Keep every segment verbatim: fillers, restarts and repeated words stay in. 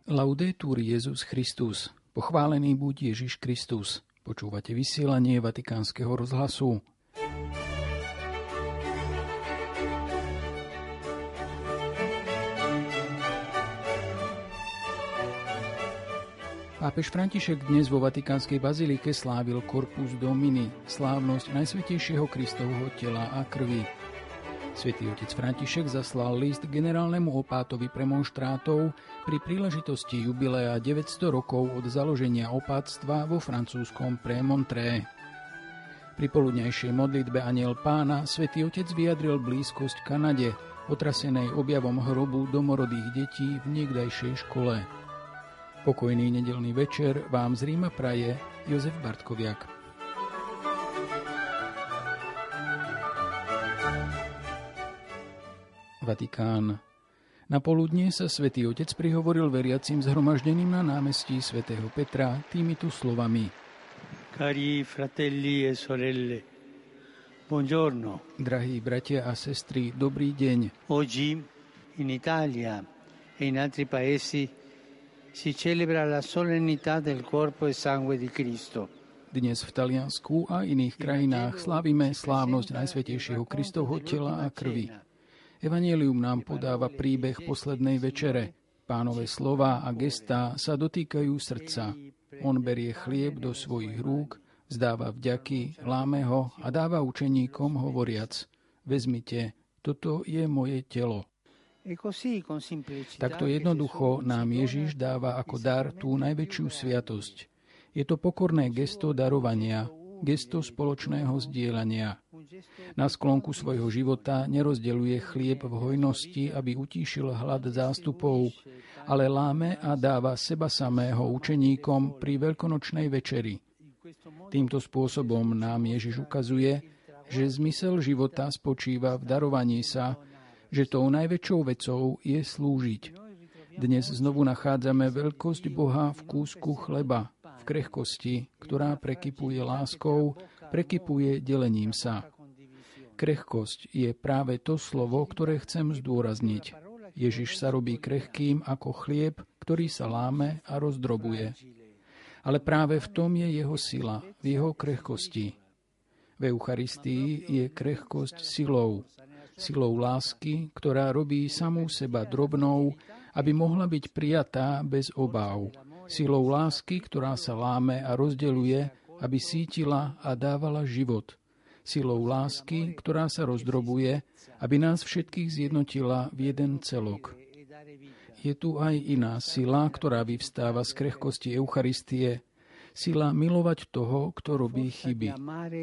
Laudetur Jesus Christus. Pochválený buď Ježiš Kristus. Počúvate vysielanie Vatikánskeho rozhlasu. Pápež František dnes vo Vatikánskej bazilike slávil Corpus Domini, slávnosť Najsvätejšieho Kristovho tela a krvi. Svätý otec František zaslal list generálnemu opátovi premonštrátov pri príležitosti jubilea deväťsto rokov od založenia opátstva vo francúzskom Prémontré. Pri poludňajšej modlitbe Anjel Pána svätý otec vyjadril blízkosť Kanade, otrasenej objavom hrobu domorodých detí v niekdajšej škole. Pokojný nedeľný večer vám z Ríma praje Jozef Bartkoviak. Vatikán. Na poludnie sa svätý otec prihovoril veriacim zhromaždeným na námestí svätého Petra týmito slovami. Cari fratelli e sorelle, buongiorno. Drahí bratia a sestry, dobrý deň. Oggi in Italia e in altri paesi si celebra la solennità del corpo e sangue di Cristo. Dnes v Taliansku a iných krajinách slávime slávnosť Najsvätejšieho Kristovho tela a krvi. Evanjelium nám podáva príbeh poslednej večere. Pánove slová a gestá sa dotýkajú srdca. On berie chlieb do svojich rúk, vzdáva vďaky, láme ho a dáva učeníkom hovoriac: Vezmite, toto je moje telo. Takto jednoducho nám Ježiš dáva ako dar tú najväčšiu sviatosť. Je to pokorné gesto darovania, gesto spoločného zdieľania. Na sklonku svojho života nerozdeľuje chlieb v hojnosti, aby utíšil hlad zástupov, ale láme a dáva seba samého učeníkom pri veľkonočnej večeri. Týmto spôsobom nám Ježiš ukazuje, že zmysel života spočíva v darovaní sa, že tou najväčšou vecou je slúžiť. Dnes znovu nachádzame veľkosť Boha v kúsku chleba, v krehkosti, ktorá prekypuje láskou, prekypuje delením sa. Krehkosť je práve to slovo, ktoré chcem zdôrazniť. Ježiš sa robí krehkým ako chlieb, ktorý sa láme a rozdrobuje. Ale práve v tom je jeho sila, v jeho krehkosti. V Eucharistii je krehkosť silou, silou lásky, ktorá robí samú seba drobnou, aby mohla byť prijatá bez obáv. Silou lásky, ktorá sa láme a rozdeľuje, aby sítila a dávala život. Silou lásky, ktorá sa rozdrobuje, aby nás všetkých zjednotila v jeden celok. Je tu aj iná sila, ktorá vyvstáva z krehkosti Eucharistie. Sila milovať toho, kto robí chyby.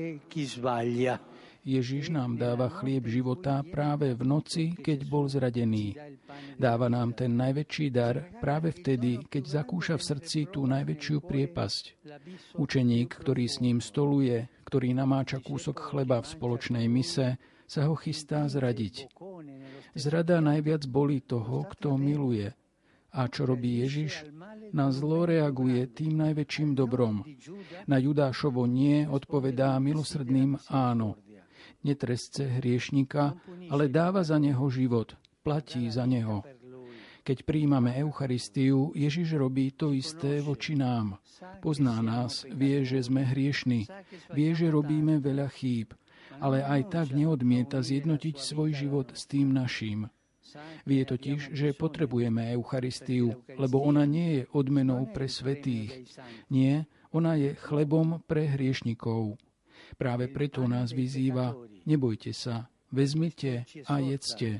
Ježiš nám dáva chlieb života práve v noci, keď bol zradený. Dáva nám ten najväčší dar práve vtedy, keď zakúša v srdci tú najväčšiu priepasť. Učeník, ktorý s ním stoluje, ktorý namáča kúsok chleba v spoločnej mise, sa ho chystá zradiť. Zrada najviac bolí toho, kto miluje. A čo robí Ježiš? Na zlo reaguje tým najväčším dobrom. Na Judášovo nie odpovedá milosrdným áno. Netresce hriešnika, ale dáva za neho život, platí za neho. Keď prijímame Eucharistiu, Ježiš robí to isté voči nám. Pozná nás, vie, že sme hriešni, vie, že robíme veľa chýb, ale aj tak neodmieta zjednotiť svoj život s tým naším. Vie totiž, že potrebujeme Eucharistiu, lebo ona nie je odmenou pre svätých. Nie, ona je chlebom pre hriešnikov. Práve preto nás vyzýva: nebojte sa, vezmite a jedzte.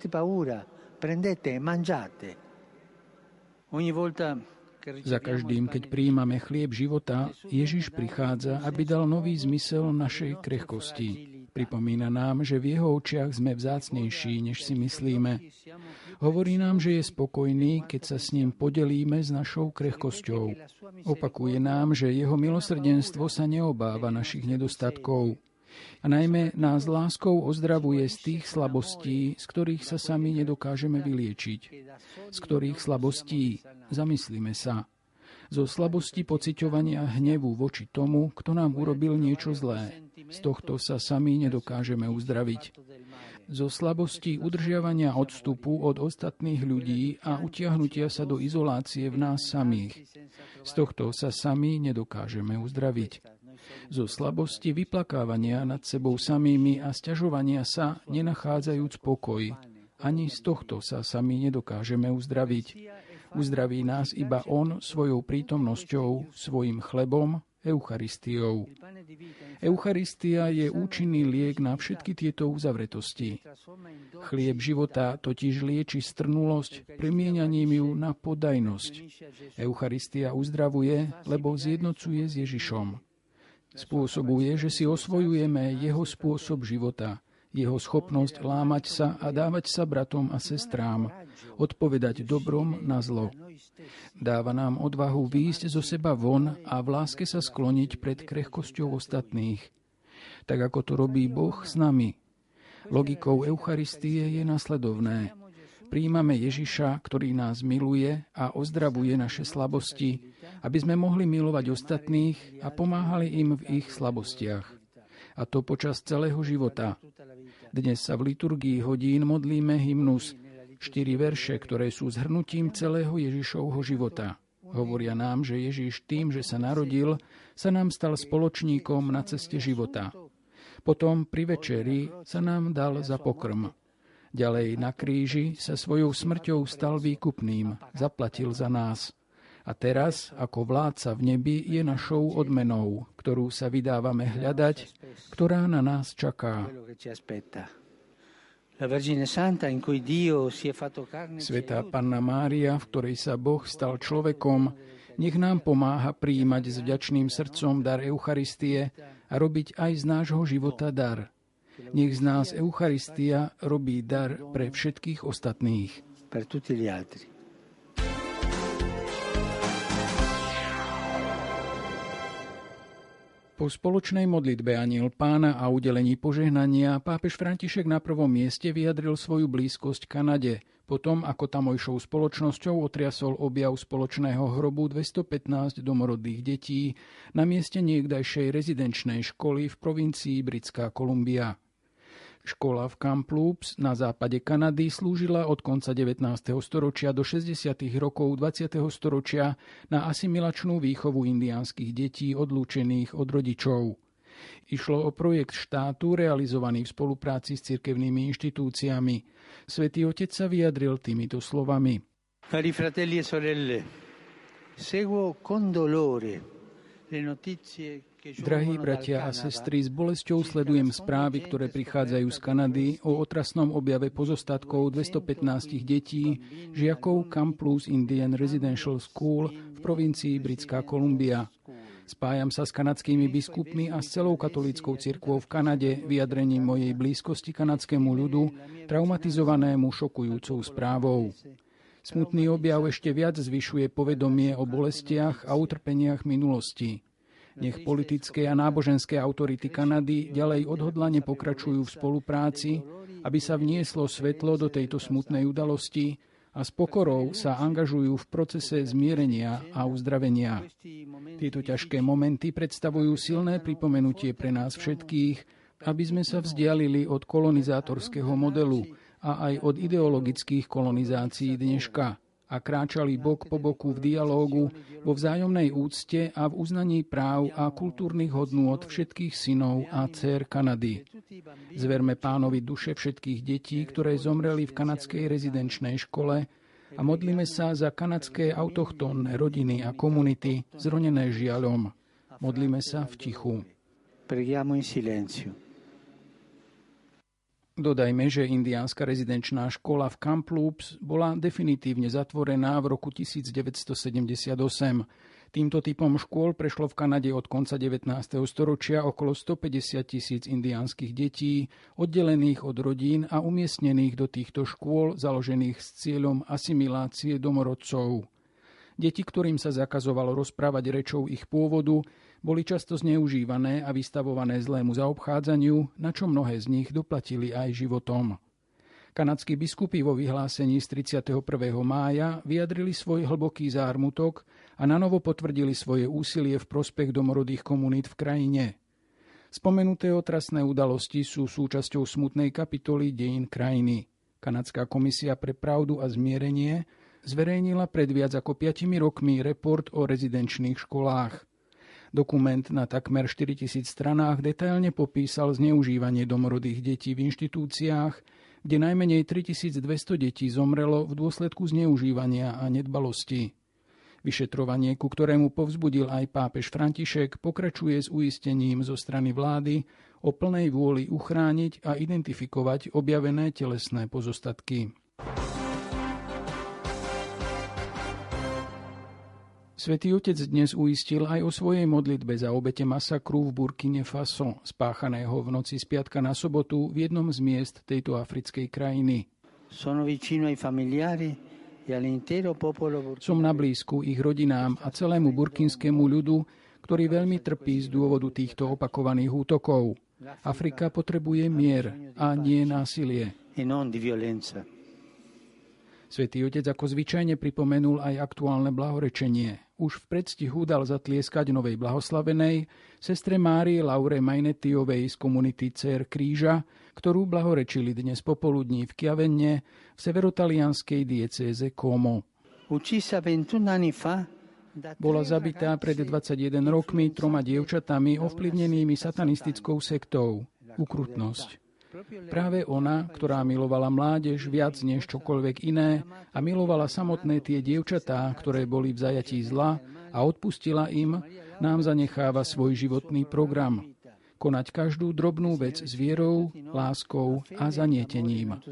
Za každým, keď prijímame chlieb života, Ježiš prichádza, aby dal nový zmysel našej krehkosti. Pripomína nám, že v jeho očiach sme vzácnejší, než si myslíme. Hovorí nám, že je spokojný, keď sa s ním podelíme s našou krehkosťou. Opakuje nám, že jeho milosrdenstvo sa neobáva našich nedostatkov. A najmä nás láskou ozdravuje z tých slabostí, z ktorých sa sami nedokážeme vyliečiť. Z ktorých slabostí? Zamyslíme sa. Zo slabosti pociťovania hnevu voči tomu, kto nám urobil niečo zlé. Z tohto sa sami nedokážeme uzdraviť. zo slabosti udržiavania odstupu od ostatných ľudí a utiahnutia sa do izolácie v nás samých. Z tohto sa sami nedokážeme uzdraviť. Zo slabosti vyplakávania nad sebou samými a sťažovania sa, nenachádzajúc pokoj. Ani z tohto sa sami nedokážeme uzdraviť. Uzdraví nás iba On svojou prítomnosťou, svojim chlebom, Eucharistiou. Eucharistia je účinný liek na všetky tieto uzavretosti. Chlieb života totiž lieči strnulosť premieňaním ju na podajnosť. Eucharistia uzdravuje, lebo zjednocuje s Ježišom. Spôsobuje, že si osvojujeme jeho spôsob života, jeho schopnosť lámať sa a dávať sa bratom a sestrám, odpovedať dobrom na zlo. Dáva nám odvahu výjsť zo seba von a v láske sa skloniť pred krehkosťou ostatných. Tak ako to robí Boh s nami. Logikou Eucharistie je nasledovné. Prijímame Ježiša, ktorý nás miluje a ozdravuje naše slabosti, aby sme mohli milovať ostatných a pomáhali im v ich slabostiach. A to počas celého života. Dnes sa v liturgii hodín modlíme hymnus, štyri verše, ktoré sú zhrnutím celého Ježišovho života. Hovoria nám, že Ježiš tým, že sa narodil, sa nám stal spoločníkom na ceste života. Potom pri večeri sa nám dal za pokrm. Ďalej na kríži sa svojou smrťou stal výkupným, zaplatil za nás. A teraz, ako vládca v nebi, je našou odmenou, ktorú sa vydávame hľadať, ktorá na nás čaká. Svätá Panna Mária, v ktorej sa Boh stal človekom, nech nám pomáha prijímať s vďačným srdcom dar Eucharistie a robiť aj z nášho života dar. Nech z nás Eucharistia robí dar pre všetkých ostatných. Po spoločnej modlitbe Anjel Pána a udelení požehnania pápež František na prvom mieste vyjadril svoju blízkosť Kanade, potom ako tamojšou spoločnosťou otriasol objav spoločného hrobu dvestopätnásť domorodých detí na mieste niekdajšej rezidenčnej školy v provincii Britská Kolumbia. Škola v Kamloops na západe Kanady slúžila od konca devätnásteho storočia do šesťdesiatych rokov dvadsiateho storočia na asimilačnú výchovu indiánskych detí odlúčených od rodičov. Išlo o projekt štátu realizovaný v spolupráci s cirkevnými inštitúciami. Svätý Otec sa vyjadril týmito slovami. Cari fratelli e sorelle, seguo con dolore le notizie. Drahí bratia a sestry, s bolesťou sledujem správy, ktoré prichádzajú z Kanady o otrasnom objave pozostatkov dvestopätnásť detí, žiakov Kamloops Indian Residential School v provincii Britská Kolumbia. Spájam sa s kanadskými biskupmi a s celou katolíckou cirkvou v Kanade vyjadrením mojej blízkosti kanadskému ľudu, traumatizovanému šokujúcou správou. Smutný objav ešte viac zvyšuje povedomie o bolestiach a utrpeniach minulosti. Nech politické a náboženské autority Kanady ďalej odhodlane pokračujú v spolupráci, aby sa vnieslo svetlo do tejto smutnej udalosti a s pokorou sa angažujú v procese zmierenia a uzdravenia. Tieto ťažké momenty predstavujú silné pripomenutie pre nás všetkých, aby sme sa vzdialili od kolonizátorského modelu a aj od ideologických kolonizácií dneška a kráčali bok po boku v dialógu, vo vzájomnej úcte a v uznaní práv a kultúrnych hodnôt všetkých synov a dcér Kanady. Zverme Pánovi duše všetkých detí, ktoré zomreli v kanadskej rezidenčnej škole a modlíme sa za kanadské autochtónne rodiny a komunity zronené žiaľom. Modlíme sa v tichu. Preghiamo in silenzio. Dodajme, že indiánska rezidenčná škola v Kamloops bola definitívne zatvorená v roku devätnásťsedemdesiatosem. Týmto typom škôl prešlo v Kanade od konca devätnásteho storočia okolo stopäťdesiat tisíc indiánskych detí, oddelených od rodín a umiestnených do týchto škôl, založených s cieľom asimilácie domorodcov. Deti, ktorým sa zakazovalo rozprávať rečou ich pôvodu, boli často zneužívané a vystavované zlému zaobchádzaniu, na čo mnohé z nich doplatili aj životom. Kanadskí biskupy vo vyhlásení z tridsiateho prvého mája vyjadrili svoj hlboký zármutok a nanovo potvrdili svoje úsilie v prospech domorodých komunít v krajine. Spomenuté otrasné udalosti sú súčasťou smutnej kapitoly dejín krajiny. Kanadská komisia pre pravdu a zmierenie zverejnila pred viac ako piatimi rokmi report o rezidenčných školách. Dokument na takmer štyritisíc stranách detailne popísal zneužívanie domorodých detí v inštitúciách, kde najmenej tritisícdvesto detí zomrelo v dôsledku zneužívania a nedbalosti. Vyšetrovanie, ku ktorému povzbudil aj pápež František, pokračuje s uistením zo strany vlády o plnej vôli uchrániť a identifikovať objavené telesné pozostatky. Svätý Otec dnes uistil aj o svojej modlitbe za obete masakru v Burkine Faso, spáchaného v noci z piatka na sobotu v jednom z miest tejto africkej krajiny. Som na blízku ich rodinám a celému burkinskému ľudu, ktorý veľmi trpí z dôvodu týchto opakovaných útokov. Afrika potrebuje mier a nie násilie. Svätý Otec ako zvyčajne pripomenul aj aktuálne blahorečenie. Už v predstihu dal zatlieskať novej blahoslavenej, sestre Márii Laure Mainettiovej z komunity Dcér kríža, ktorú blahorečili dnes popoludní v Chiavenne v severotalianskej diecéze Como. Bola zabitá pred dvadsaťjeden rokmi troma dievčatami ovplyvnenými satanistickou sektou. Ukrutnosť. Práve ona, ktorá milovala mládež viac než čokoľvek iné a milovala samotné tie dievčatá, ktoré boli v zajatí zla a odpustila im, nám zanecháva svoj životný program. Konať každú drobnú vec s vierou, láskou a zanietením.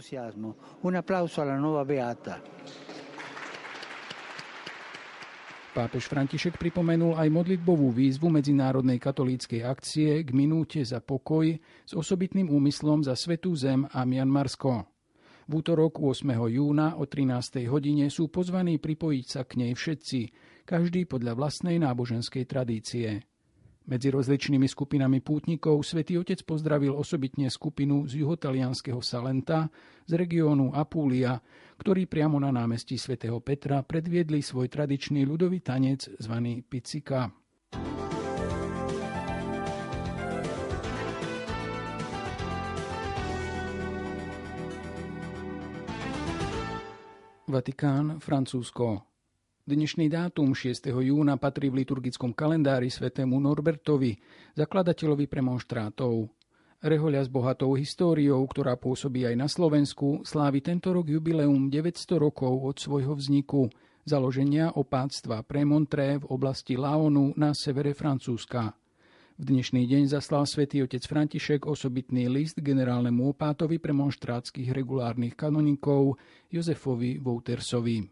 Pápež František pripomenul aj modlitbovú výzvu Medzinárodnej katolíckej akcie k minúte za pokoj s osobitným úmyslom za Svätú zem a Mianmarsko. V útorok ôsmeho júna o trinástej hodine sú pozvaní pripojiť sa k nej všetci, každý podľa vlastnej náboženskej tradície. Medzi rozličnými skupinami pútnikov Svätý Otec pozdravil osobitne skupinu z juhotalianskeho Salenta z regiónu Apulia, ktorí priamo na námestí svätého Petra predviedli svoj tradičný ľudový tanec zvaný Picika. Vatikán, Francúzsko. Dnešný dátum šiesteho júna patrí v liturgickom kalendári svätému Norbertovi, zakladateľovi premonštrátov. Rehoľa s bohatou históriou, ktorá pôsobí aj na Slovensku, slávi tento rok jubileum deväťsto rokov od svojho vzniku, založenia opátstva Premontré v oblasti Laonu na severe Francúzska. V dnešný deň zaslal svätý otec František osobitný list generálnemu opátovi premonštrátskych regulárnych kanonikov Jozefovi Woutersovi.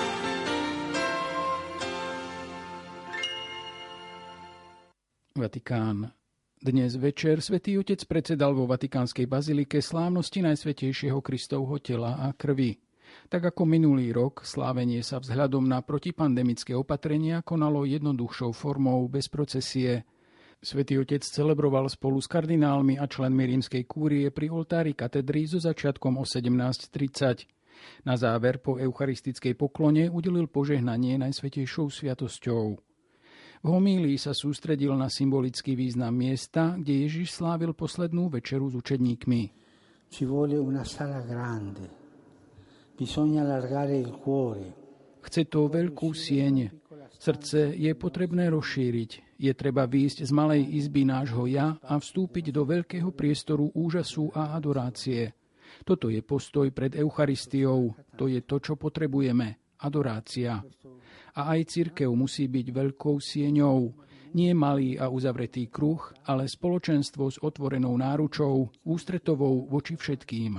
Vatikán. Dnes večer svätý Otec predsedal vo Vatikánskej bazilike slávnosti Najsvätejšieho Kristovho tela a krvi. Tak ako minulý rok, slávenie sa vzhľadom na protipandemické opatrenia konalo jednoduchšou formou bez procesie. Svätý Otec celebroval spolu s kardinálmi a členmi rímskej kúrie pri oltári katedry so začiatkom o sedemnásť tridsať. Na záver po eucharistickej poklone udelil požehnanie Najsvätejšou sviatosťou. V homílii sa sústredil na symbolický význam miesta, kde Ježiš slávil poslednú večeru s učedníkmi. Ci vuole una sala grande. Bisogna allargare il cuore. Chce to veľkú sieň. Srdce je potrebné rozšíriť. Je treba výjsť z malej izby nášho ja a vstúpiť do veľkého priestoru úžasu a adorácie. Toto je postoj pred Eucharistiou. To je to, čo potrebujeme. Adorácia. A aj cirkev musí byť veľkou sieňou. Nie malý a uzavretý kruh, ale spoločenstvo s otvorenou náručou, ústretovou voči všetkým.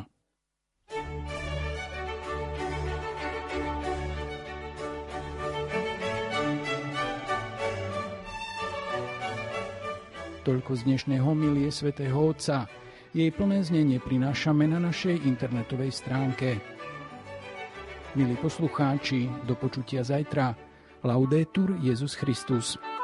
Toľko z dnešnej homilie svätého Otca. Jej plné znenie prinášame na našej internetovej stránke. Milí poslucháči, do počutia zajtra. Laudetur Jesus Christus.